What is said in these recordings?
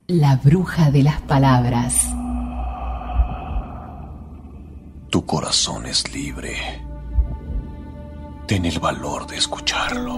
La bruja de las palabras. Tu corazón es libre. Ten el valor de escucharlo.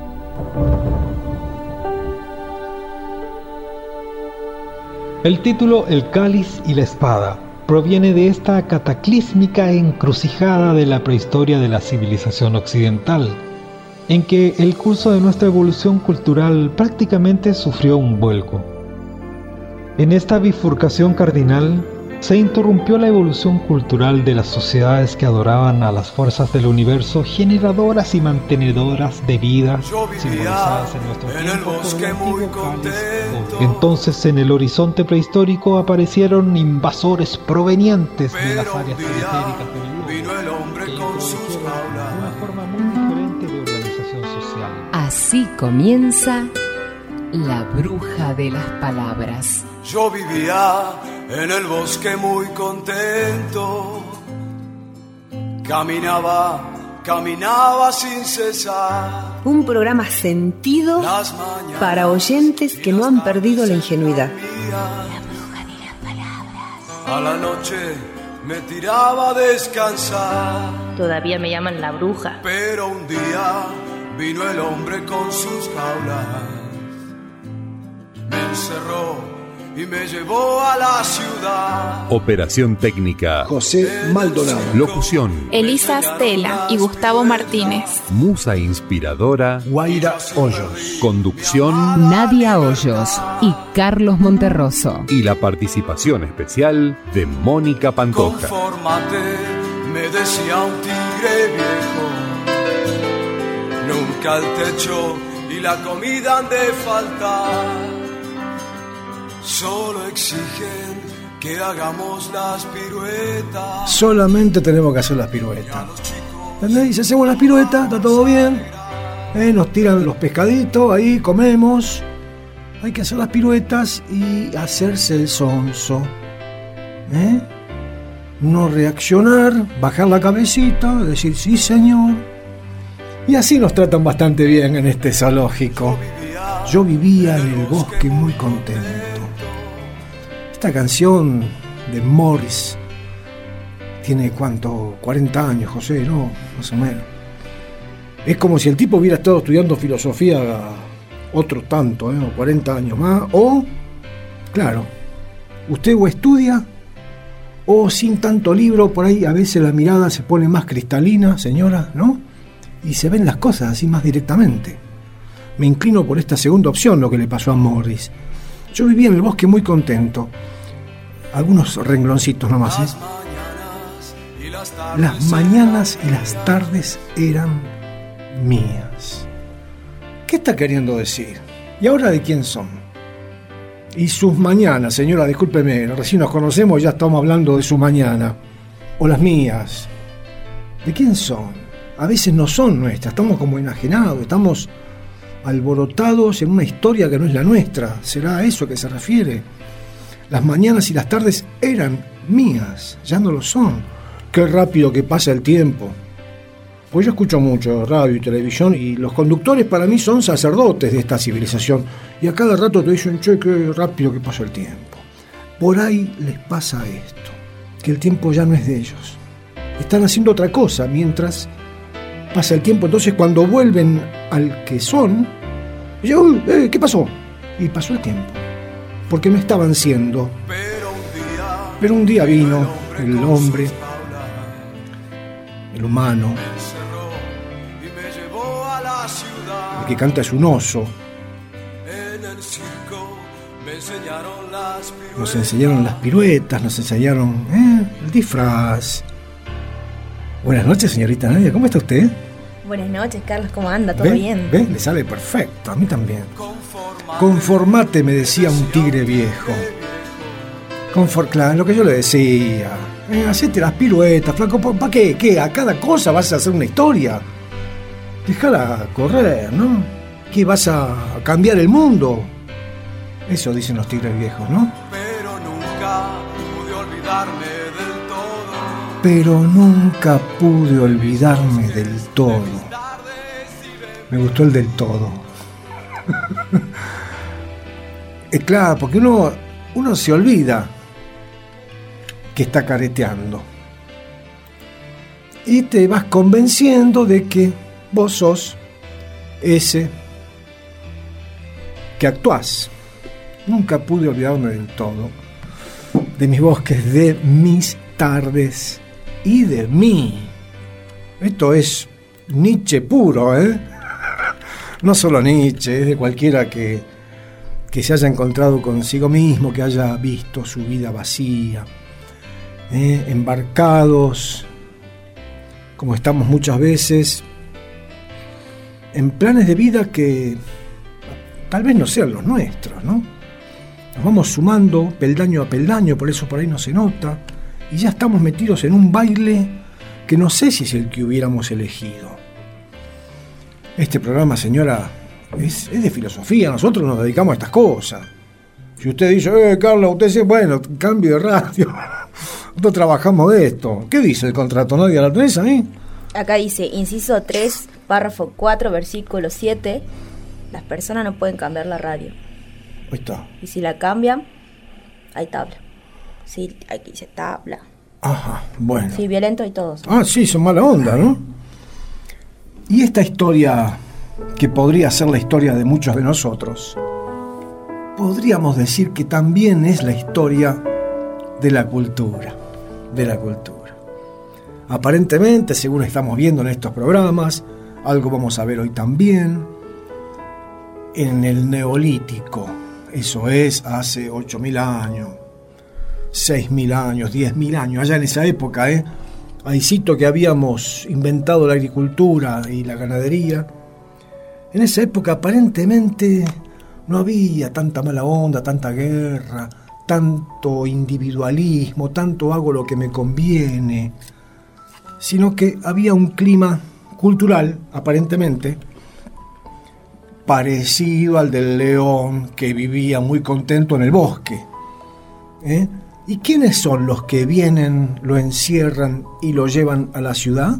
El título El cáliz y la espada proviene de esta cataclísmica encrucijada de la prehistoria de la civilización occidental, en que el curso de nuestra evolución cultural prácticamente sufrió un vuelco. En esta bifurcación cardinal se interrumpió la evolución cultural de las sociedades que adoraban a las fuerzas del universo generadoras y mantenedoras de vida, simbolizadas en nuestro tiempo por el antiguo cáliz. Entonces, en el horizonte prehistórico aparecieron invasores provenientes de las áreas periféricas del globo, que introdujeron una forma muy diferente de organización social. Así comienza La bruja de las palabras. Yo vivía en el bosque muy contento. Caminaba sin cesar. Un programa sentido para oyentes que no han perdido la ingenuidad. La bruja de las palabras. A la noche me tiraba a descansar. Todavía me llaman la bruja. Pero un día vino el hombre con sus jaulas. Me encerró y me llevó a la ciudad. Operación técnica José Maldonado. Locución Elisa Stella y Gustavo Martínez. Musa inspiradora Guaira Hoyos. Conducción Nadia Hoyos y Carlos Monterroso. y la participación especial de Mónica Pantoja. Confórmate, me decía un tigre viejo. Nunca el techo y la comida han de faltar. Solo exigen que hagamos las piruetas. Solamente tenemos que hacer las piruetas. ¿Entendés? Y si hacemos las piruetas, está todo bien. Nos tiran los pescaditos, ahí comemos. Hay que hacer las piruetas y hacerse el sonso. No reaccionar, bajar la cabecita, decir sí señor. Y así nos tratan bastante bien en este zoológico. Yo vivía en el bosque muy contento. Esta canción de Morris tiene, ¿cuánto? 40 años, José, ¿no? Más o menos. Es como si el tipo hubiera estado estudiando filosofía otro tanto, 40 años más. O, claro, usted o estudia o sin tanto libro, por ahí a veces la mirada se pone más cristalina, señora, ¿no? Y se ven las cosas así más directamente. Me inclino por esta segunda opción, lo que le pasó a Morris. Yo vivía en el bosque muy contento. Algunos rengloncitos nomás, Las mañanas y las tardes eran mías. ¿Qué está queriendo decir? ¿Y ahora de quién son? Y sus mañanas, señora, discúlpeme, recién nos conocemos y ya estamos hablando de su mañana. O las mías. ¿De quién son? A veces no son nuestras, estamos como enajenados, estamos alborotados en una historia que no es la nuestra. ¿Será a eso que se refiere? Las mañanas y las tardes eran mías, ya no lo son. Qué rápido que pasa el tiempo. Pues yo escucho mucho radio y televisión y los conductores para mí son sacerdotes de esta civilización. Y a cada rato te dicen, che, qué rápido que pasa el tiempo. Por ahí les pasa esto, que el tiempo ya no es de ellos. Están haciendo otra cosa mientras pasa el tiempo. Entonces cuando vuelven al que son, dicen, ¿qué pasó? Y pasó el tiempo. Porque no estaban siendo. Pero un día vino el hombre, el humano. El que canta es un oso. Nos enseñaron las piruetas, nos enseñaron el disfraz. Buenas noches, señorita Nadia, ¿cómo está usted? Buenas noches, Carlos, ¿cómo anda? ¿Todo bien? ¿Ve? Le sale perfecto, a mí también. Conformate, me decía un tigre viejo. Claro, lo que yo le decía. Hacete las piruetas, flaco, ¿para qué? ¿Qué? ¿A cada cosa vas a hacer una historia? Dejala correr, ¿no? ¿Qué, vas a cambiar el mundo? Eso dicen los tigres viejos, ¿no? Pero nunca pude olvidarme del todo. Pero nunca pude olvidarme del todo. Me gustó el del todo. Claro, porque uno se olvida que está careteando. Y te vas convenciendo de que vos sos ese que actuás. Nunca pude olvidarme del todo de mis bosques, de mis tardes y de mí. Esto es Nietzsche puro, ¿eh? No solo Nietzsche, es de cualquiera que se haya encontrado consigo mismo, que haya visto su vida vacía, embarcados, como estamos muchas veces, en planes de vida que tal vez no sean los nuestros, ¿no? Nos vamos sumando peldaño a peldaño, por eso por ahí no se nota, y ya estamos metidos en un baile que no sé si es el que hubiéramos elegido. Este programa, señora, es de filosofía, nosotros nos dedicamos a estas cosas. Si usted dice, Carla, usted dice, bueno, cambio de radio, nosotros trabajamos de esto. ¿Qué dice el contrato? ¿Nadie la tenés ahí? Acá dice, inciso 3, párrafo 4, versículo 7, las personas no pueden cambiar la radio. Ahí está. Y si la cambian, hay tabla. Sí, aquí dice tabla. Ajá, bueno. Sí, violento y todo. Ah, sí, son mala onda, ¿no? Y esta historia, que podría ser la historia de muchos de nosotros, podríamos decir que también es la historia de la cultura. Aparentemente, según estamos viendo en estos programas, algo vamos a ver hoy también, en el Neolítico, eso es hace 8.000 años, 6.000 años, 10.000 años, allá en esa época, ahí cito que habíamos inventado la agricultura y la ganadería. En esa época aparentemente no había tanta mala onda, tanta guerra, tanto individualismo, tanto hago lo que me conviene, sino que había un clima cultural, aparentemente, parecido al del león que vivía muy contento en el bosque. ¿Y quiénes son los que vienen, lo encierran y lo llevan a la ciudad?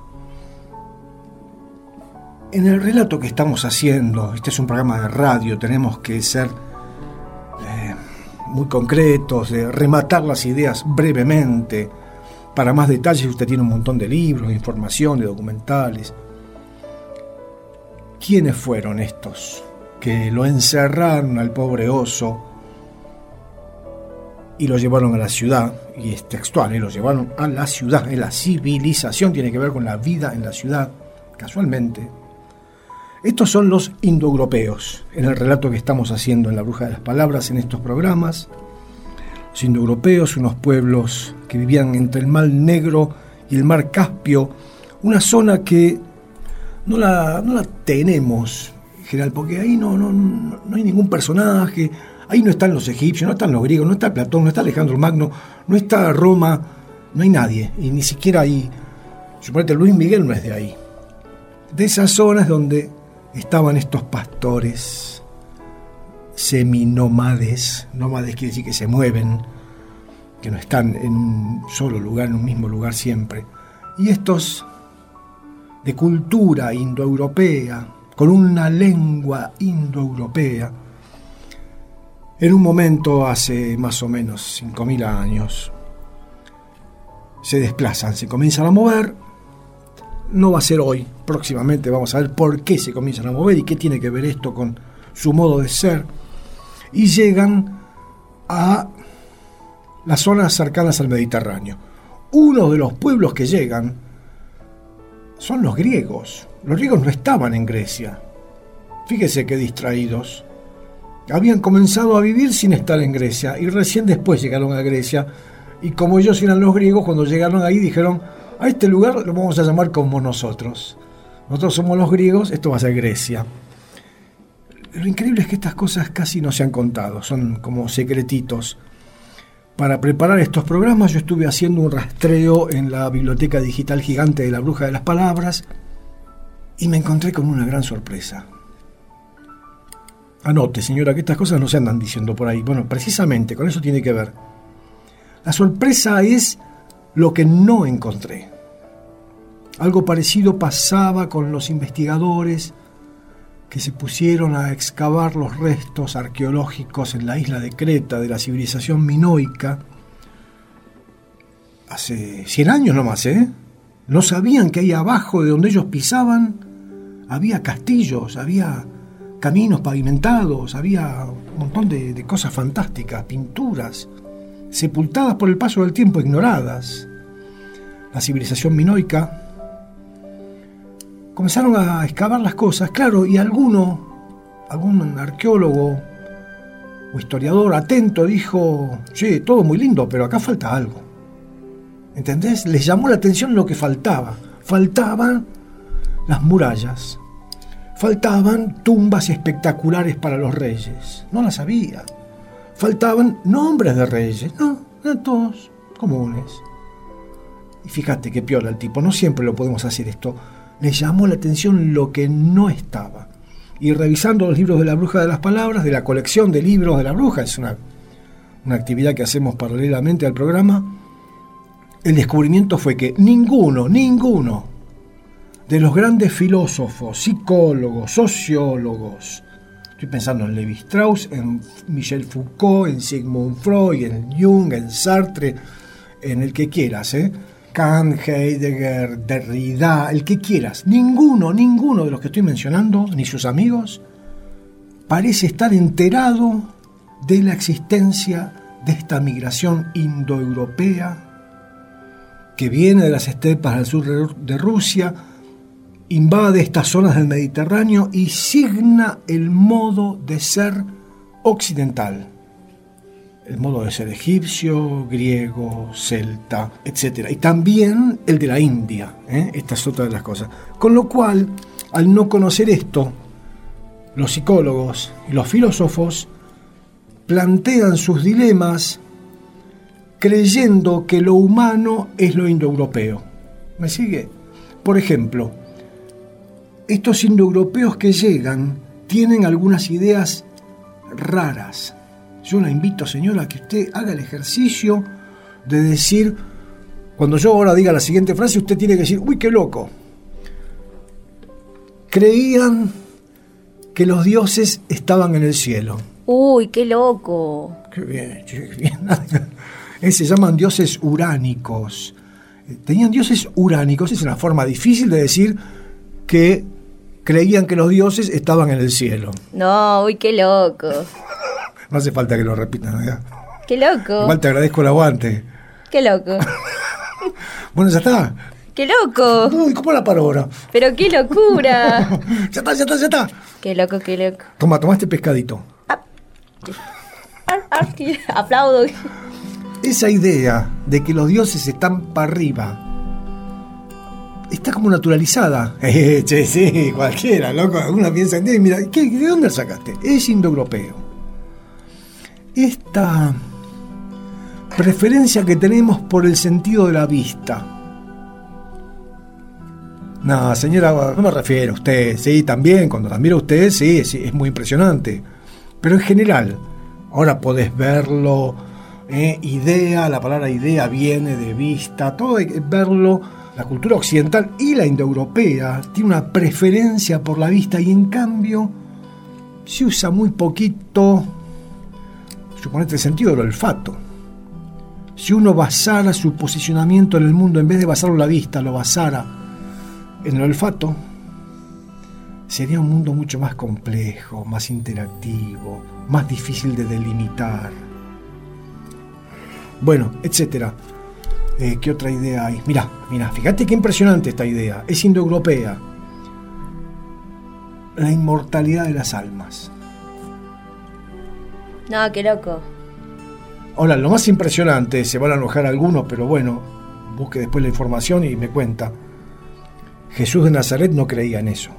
En el relato que estamos haciendo, este es un programa de radio, tenemos que ser muy concretos, de rematar las ideas brevemente. Para más detalles usted tiene un montón de libros, de información, de documentales. ¿Quiénes fueron estos que lo encerraron al pobre oso y lo llevaron a la ciudad? Y es textual, lo llevaron a la ciudad, la civilización tiene que ver con la vida en la ciudad, casualmente. Estos son los indoeuropeos, en el relato que estamos haciendo en La Bruja de las Palabras en estos programas. Los indoeuropeos, unos pueblos que vivían entre el Mar Negro y el Mar Caspio, una zona que no la tenemos en general, porque ahí no hay ningún personaje, ahí no están los egipcios, no están los griegos, no está Platón, no está Alejandro Magno, no está Roma, no hay nadie, y ni siquiera ahí, suponete Luis Miguel no es de ahí. De esas zonas donde estaban estos pastores seminómades, nómades quiere decir que se mueven, que no están en un solo lugar, en un mismo lugar siempre, y estos de cultura indoeuropea, con una lengua indoeuropea, en un momento hace más o menos 5.000 años, se desplazan, se comienzan a mover. No va a ser hoy, próximamente vamos a ver por qué se comienzan a mover y qué tiene que ver esto con su modo de ser. Y llegan a las zonas cercanas al Mediterráneo. Uno de los pueblos que llegan son los griegos. Los griegos no estaban en Grecia. Fíjese qué distraídos. Habían comenzado a vivir sin estar en Grecia y recién después llegaron a Grecia. Y como ellos eran los griegos, cuando llegaron ahí dijeron: a este lugar lo vamos a llamar como nosotros. Nosotros somos los griegos, esto va a ser Grecia. Lo increíble es que estas cosas casi no se han contado, son como secretitos. Para preparar estos programas yo estuve haciendo un rastreo en la biblioteca digital gigante de La Bruja de las Palabras y me encontré con una gran sorpresa. Anote, señora, que estas cosas no se andan diciendo por ahí. Bueno, precisamente con eso tiene que ver. La sorpresa es lo que no encontré. Algo parecido pasaba con los investigadores que se pusieron a excavar los restos arqueológicos en la isla de Creta de la civilización minoica hace 100 años nomás, No sabían que ahí abajo de donde ellos pisaban había castillos, había caminos pavimentados, había un montón de cosas fantásticas, pinturas, sepultadas por el paso del tiempo, ignoradas. La civilización minoica comenzaron a excavar las cosas, claro, y algún arqueólogo o historiador atento dijo: sí, todo muy lindo, pero acá falta algo. ¿Entendés? Les llamó la atención lo que faltaba. Faltaban las murallas. Faltaban tumbas espectaculares para los reyes. No las había. Faltaban nombres de reyes. No, eran todos comunes. Y fíjate qué piola el tipo. No siempre lo podemos hacer esto. Les llamó la atención lo que no estaba. Y revisando los libros de la Bruja de las Palabras, de la colección de libros de la Bruja, es una actividad que hacemos paralelamente al programa, el descubrimiento fue que ninguno de los grandes filósofos, psicólogos, sociólogos, estoy pensando en Levi Strauss, en Michel Foucault, en Sigmund Freud, en Jung, en Sartre, en el que quieras, Kant, Heidegger, Derrida, el que quieras, ninguno de los que estoy mencionando, ni sus amigos, parece estar enterado de la existencia de esta migración indoeuropea que viene de las estepas al sur de Rusia, invade estas zonas del Mediterráneo y signa el modo de ser occidental. El modo de ser egipcio, griego, celta, etc. Y también el de la India. Esta es otra de las cosas. Con lo cual, al no conocer esto, los psicólogos y los filósofos plantean sus dilemas creyendo que lo humano es lo indoeuropeo. ¿Me sigue? Por ejemplo, estos indoeuropeos que llegan tienen algunas ideas raras. Yo la invito, señora, a que usted haga el ejercicio de decir, cuando yo ahora diga la siguiente frase, usted tiene que decir: uy, qué loco. Creían que los dioses estaban en el cielo. Uy, qué loco. Qué bien, qué bien. Se llaman dioses uránicos. Tenían dioses uránicos, es una forma difícil de decir que creían que los dioses estaban en el cielo. No, uy, qué loco. No hace falta que lo repitan, ¿verdad? Qué loco. Igual te agradezco el aguante. Qué loco. Bueno, ya está. ¡Qué loco! Uy, ¿cómo la paro ahora? ¡Pero qué locura! Ya está. ¡Qué loco, qué loco! Toma este pescadito. Aplaudo. Esa idea de que los dioses están para arriba está como naturalizada. Sí, cualquiera, loco. Uno piensa en ti, mira, ¿de dónde la sacaste? Es indoeuropeo. Esta preferencia que tenemos por el sentido de la vista. No, señora, no me refiero a usted. Sí, también, cuando la miro a usted, sí, es muy impresionante. Pero en general, ahora podés verlo. Idea, la palabra idea viene de vista, todo hay que verlo. La cultura occidental y la indoeuropea tiene una preferencia por la vista y en cambio se usa muy poquito, suponete, el sentido del olfato. Si uno basara su posicionamiento en el mundo, en vez de basarlo en la vista, lo basara en el olfato, sería un mundo mucho más complejo, más interactivo, más difícil de delimitar. Bueno, etcétera. ¿Qué otra idea hay? Mirá, fíjate qué impresionante esta idea. Es indoeuropea. La inmortalidad de las almas. No, qué loco. Ahora, lo más impresionante, se van a enojar algunos, pero bueno, busque después la información y me cuenta. Jesús de Nazaret no creía en eso.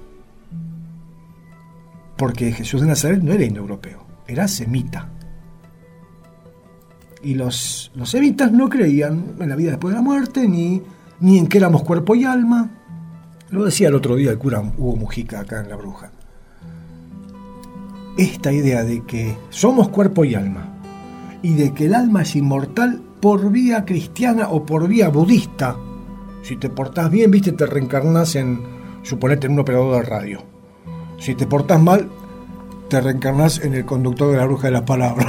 Porque Jesús de Nazaret no era indoeuropeo, era semita. Y los semitas no creían en la vida después de la muerte, ni en que éramos cuerpo y alma. Lo decía el otro día el cura Hugo Mujica acá en La Bruja. Esta idea de que somos cuerpo y alma, y de que el alma es inmortal por vía cristiana o por vía budista. Si te portás bien, viste, te reencarnás en, suponete, en un operador de radio. Si te portás mal, te reencarnás en el conductor de la bruja de las palabras.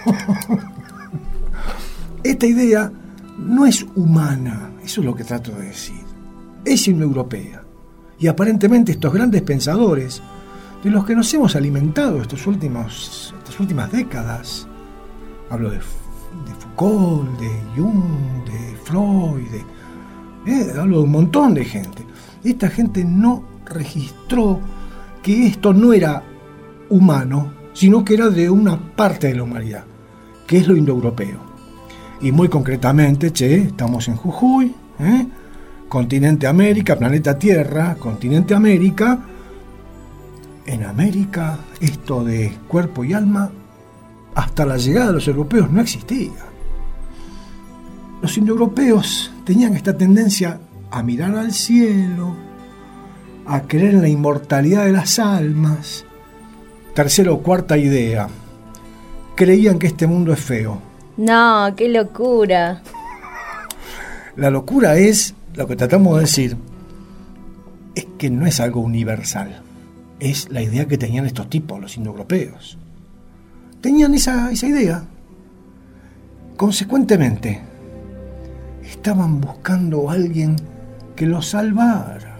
Esta idea no es humana, eso es lo que trato de decir. Es indoeuropea. Y aparentemente estos grandes pensadores, de los que nos hemos alimentado estas últimas décadas, hablo de Foucault, de Jung, de Freud, hablo de un montón de gente. Esta gente no registró que esto no era humano, sino que era de una parte de la humanidad, que es lo indoeuropeo. Y muy concretamente, estamos en Jujuy, continente América, planeta Tierra, continente América. En América, esto de cuerpo y alma, hasta la llegada de los europeos no existía. Los indoeuropeos tenían esta tendencia a mirar al cielo, a creer en la inmortalidad de las almas. Tercera o cuarta idea, creían que este mundo es feo. No, qué locura. La locura es, lo que tratamos de decir, es que no es algo universal. Es la idea que tenían estos tipos, los indoeuropeos. Tenían esa idea. Consecuentemente, estaban buscando a alguien que los salvara.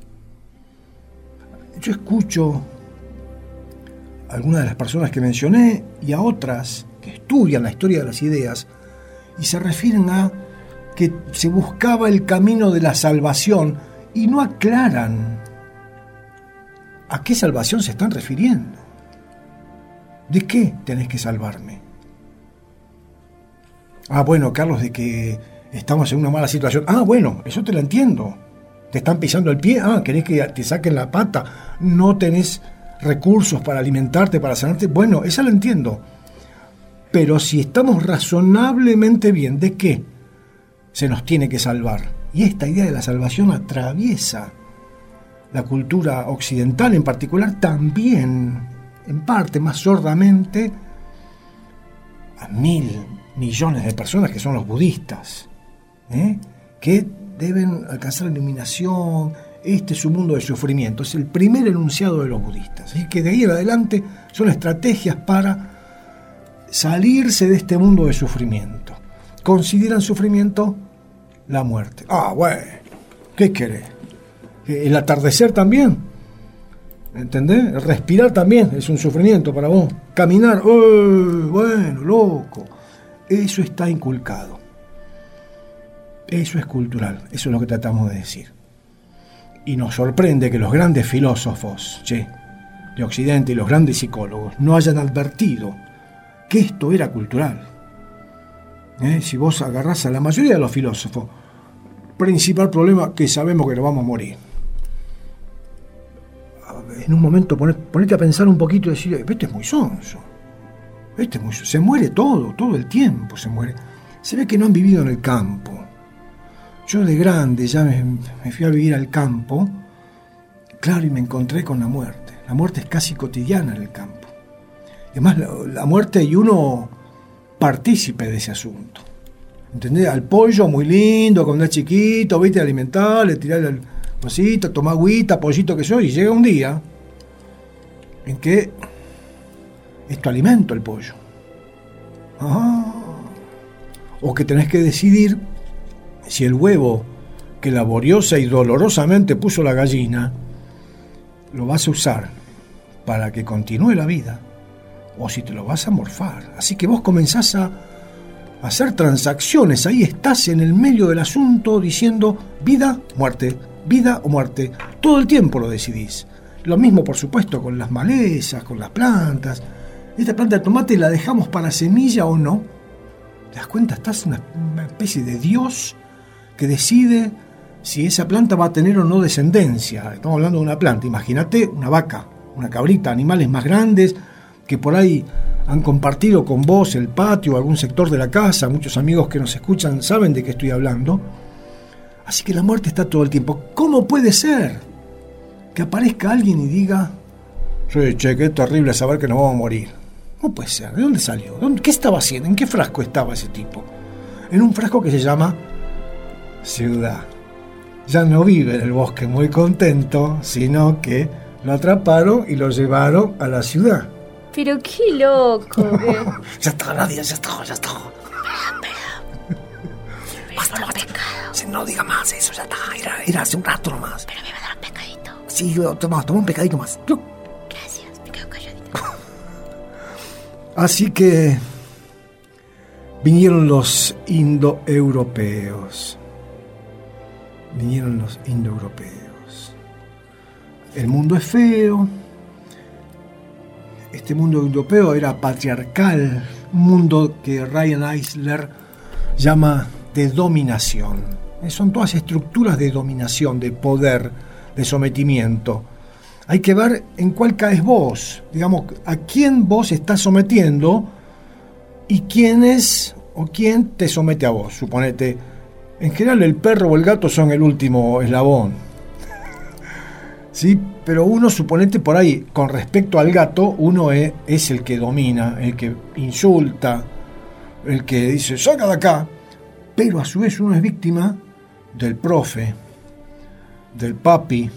Yo escucho a algunas de las personas que mencioné y a otras que estudian la historia de las ideas y se refieren a que se buscaba el camino de la salvación y no aclaran a qué salvación se están refiriendo. ¿De qué tenés que salvarme? Bueno, Carlos, de que estamos en una mala situación. Bueno, eso te lo entiendo. Te están pisando el pie. ¿Querés que te saquen la pata? No tenés recursos para alimentarte, para sanarte. Bueno, esa lo entiendo. Pero si estamos razonablemente bien, ¿de qué se nos tiene que salvar? Y esta idea de la salvación atraviesa la cultura occidental, en particular también, en parte más sordamente, a 1.000 millones de personas que son los budistas, que deben alcanzar la iluminación. Este es un mundo de sufrimiento, es el primer enunciado de los budistas. Así que de ahí en adelante son estrategias para salirse de este mundo de sufrimiento. Consideran sufrimiento la muerte. Bueno, ¿qué querés? El atardecer también, ¿entendés? El respirar también es un sufrimiento para vos. Caminar, bueno, loco. Eso está inculcado. Eso es cultural, eso es lo que tratamos de decir. Y nos sorprende que los grandes filósofos de Occidente y los grandes psicólogos no hayan advertido que esto era cultural. Si vos agarrás a la mayoría de los filósofos, principal problema que sabemos que nos vamos a morir. En un momento ponete a pensar un poquito y decir, este es muy sonso. Se muere todo el tiempo se muere. Se ve que no han vivido en el campo. Yo de grande ya me fui a vivir al campo, claro, y me encontré con la muerte. La muerte es casi cotidiana en el campo. Además, la muerte y uno partícipe de ese asunto. ¿Entendés? Al pollo muy lindo, cuando es chiquito, viste, alimentarle, tirarle el cosito, tomar agüita, pollito que soy, y llega un día en que es tu alimento el pollo. O que tenés que decidir si el huevo que laboriosa y dolorosamente puso la gallina lo vas a usar para que continúe la vida o si te lo vas a morfar. Así que vos comenzás a hacer transacciones, ahí estás en el medio del asunto diciendo vida o muerte, todo el tiempo lo decidís. Lo mismo, por supuesto, con las malezas, con las plantas. Esta planta de tomate la dejamos para semilla o no. ¿Te das cuenta? Estás en una especie de Dios que decide si esa planta va a tener o no descendencia. Estamos hablando de una planta. Imagínate una vaca, una cabrita, animales más grandes que por ahí han compartido con vos el patio o algún sector de la casa. Muchos amigos que nos escuchan saben de qué estoy hablando. Así que la muerte está todo el tiempo. ¿Cómo puede ser que aparezca alguien y diga, qué terrible saber que nos vamos a morir? No puede ser. ¿De dónde salió? ¿Qué estaba haciendo? ¿En qué frasco estaba ese tipo? En un frasco que se llama ciudad. Ya no vive en el bosque muy contento, sino que Lo atraparon y lo llevaron a la ciudad. Pero qué loco. Ya está, Nadia, ya está. Espera. Basta, no diga más eso, ya está. Era hace un rato nomás. Pero me va a dar un pescadito. Sí, toma un pescadito más. Gracias, me quedo calladito. Así que vinieron los indoeuropeos. El mundo es feo. Este mundo europeo era patriarcal, un mundo que Ryan Eisler llama de dominación. Son todas estructuras de dominación, de poder, de sometimiento. Hay que ver en cuál caes vos, digamos, a quién vos estás sometiendo y quién es o quién te somete a vos. Suponete, en general el perro o el gato son el último eslabón. ¿Sí? Pero uno, suponete por ahí, con respecto al gato, uno es el que domina, el que insulta, el que dice, saca de acá. Pero a su vez uno es víctima del profe, del papi,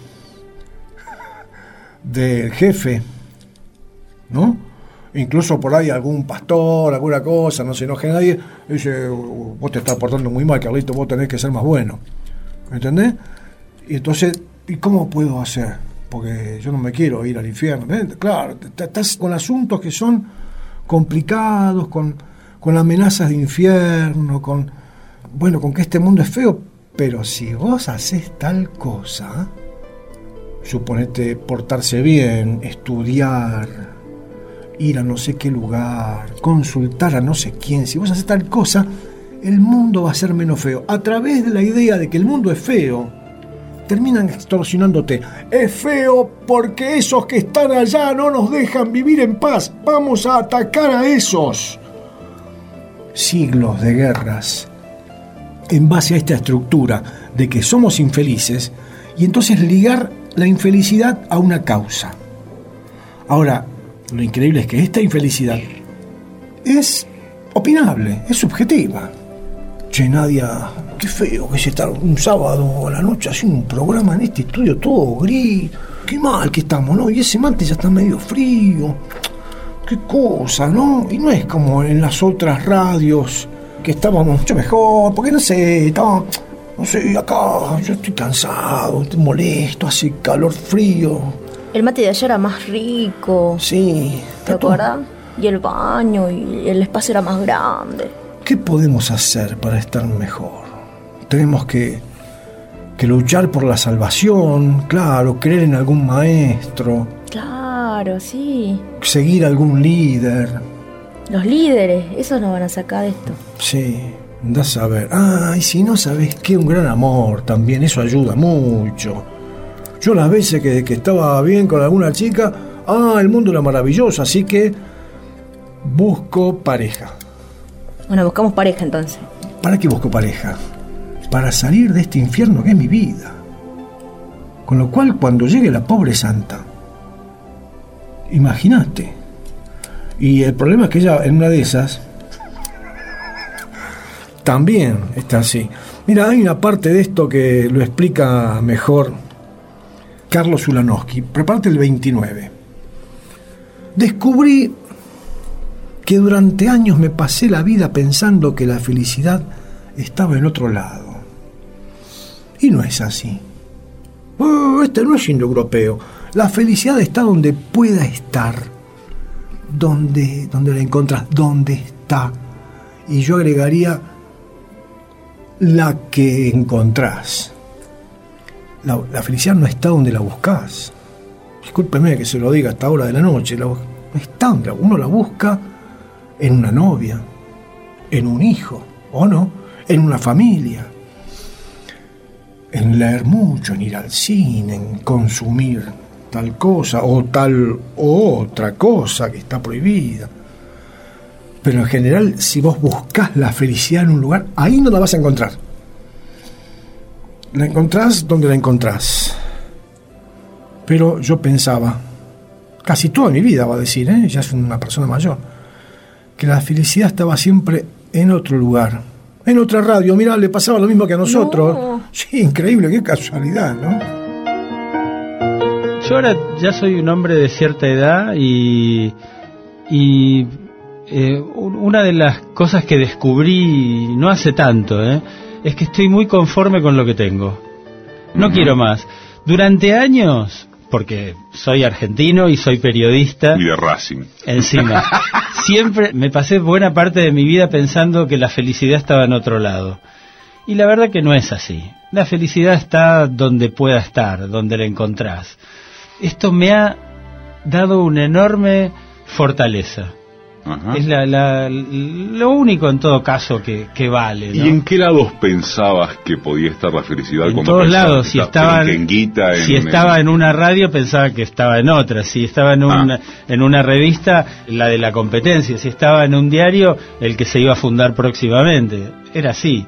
del jefe, ¿no? Incluso por ahí algún pastor, alguna cosa, no se enoje nadie, dice, vos te estás portando muy mal, Carlito, vos tenés que ser más bueno. ¿Me entendés? Y entonces, ¿y cómo puedo hacer? Porque yo no me quiero ir al infierno. Claro, estás con asuntos que son complicados, con amenazas de infierno, con que este mundo es feo. Pero si vos haces tal cosa, suponete portarse bien, estudiar, ir a no sé qué lugar, consultar a no sé quién, si vos haces tal cosa, el mundo va a ser menos feo. A través de la idea de que el mundo es feo, terminan extorsionándote. Es feo porque esos que están allá no nos dejan vivir en paz. Vamos a atacar a esos. Siglos de guerras en base a esta estructura de que somos infelices y entonces ligar la infelicidad a una causa. Ahora, lo increíble es que esta infelicidad es opinable, es subjetiva. Che, Nadia, qué feo que es estar un sábado a la noche haciendo un programa en este estudio todo gris. Qué mal que estamos, ¿no? Y ese mate ya está medio frío. Qué cosa, ¿no? Y no es como en las otras radios que estábamos mucho mejor, porque no sé, acá yo estoy cansado, estoy molesto, hace calor, frío. El mate de ayer era más rico. Sí. ¿Te acuerdas? Y el baño y el espacio era más grande. ¿Qué podemos hacer para estar mejor? Tenemos que luchar por la salvación, claro, creer en algún maestro. Claro, sí. Seguir algún líder. Los líderes, esos nos van a sacar de esto. Sí, andás a ver. Y si no sabés qué, un gran amor también, eso ayuda mucho. Yo las veces que estaba bien con alguna chica, el mundo era maravilloso, así que busco pareja. Bueno, buscamos pareja entonces. ¿Para qué busco pareja? Para salir de este infierno que es mi vida. Con lo cual, cuando llegue la pobre santa, imagínate. Y el problema es que ella, en una de esas, también está así. Mira, hay una parte de esto que lo explica mejor Carlos Ulanowski. Prepárate el 29. Descubrí que durante años me pasé la vida pensando que la felicidad estaba en otro lado. Y no es así. Este no es indoeuropeo. La felicidad está donde pueda estar. Donde la encontrás, donde está. Y yo agregaría la que encontrás. La felicidad no está donde la buscás. Discúlpeme que se lo diga a esta hora de la noche. No está donde uno la busca. En una novia, en un hijo, ¿o no? En una familia, en leer mucho, en ir al cine, en consumir tal cosa o tal o otra cosa que está prohibida. Pero en general, si vos buscás la felicidad en un lugar, ahí no la vas a encontrar. La encontrás donde la encontrás. Pero yo pensaba, casi toda mi vida va a decir, ya es una persona mayor, que la felicidad estaba siempre en otro lugar, en otra radio. Mirá, le pasaba lo mismo que a nosotros. No. Sí, increíble, qué casualidad, ¿no? Yo ahora ya soy un hombre de cierta edad y una de las cosas que descubrí no hace tanto, es que estoy muy conforme con lo que tengo. No quiero más. Durante años, porque soy argentino y soy periodista. Y de Racing. Encima. Siempre me pasé buena parte de mi vida pensando que la felicidad estaba en otro lado. Y la verdad que no es así. La felicidad está donde pueda estar, donde la encontrás. Esto me ha dado una enorme fortaleza. Ajá. Es lo único en todo caso que vale, ¿no? ¿Y en qué lados pensabas que podía estar la felicidad? En todos lados. Si estaba en una radio pensaba que estaba en otra. Si estaba en una revista, la de la competencia. Si estaba en un diario, el que se iba a fundar próximamente. Era así.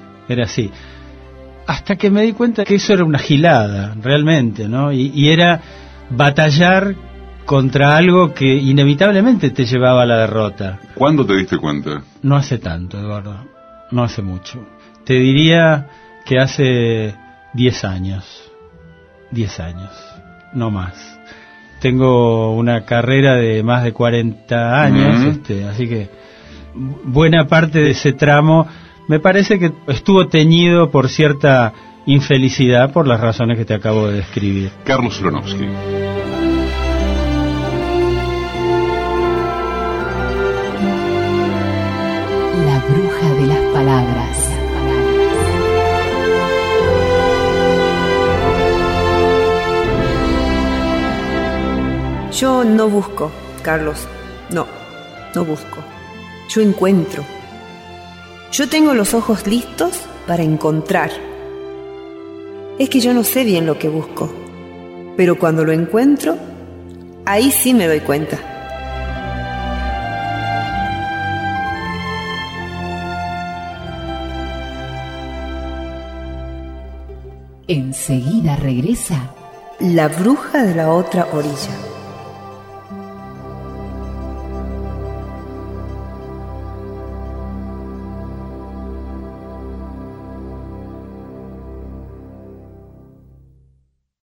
Hasta que me di cuenta que eso era una gilada, realmente, ¿no? Y era batallar contra algo que inevitablemente te llevaba a la derrota. ¿Cuándo te diste cuenta? No hace tanto, Eduardo. No hace mucho. Te diría que hace 10 años. 10 años. No más. Tengo una carrera de más de 40 años, así que buena parte de ese tramo me parece que estuvo teñido por cierta infelicidad por las razones que te acabo de describir. Carlos Aronofsky. La bruja de las palabras. Yo no busco, Carlos. No busco. Yo encuentro. Yo tengo los ojos listos para encontrar. Es que yo no sé bien lo que busco, pero cuando lo encuentro, ahí sí me doy cuenta. Enseguida regresa La bruja de la otra orilla.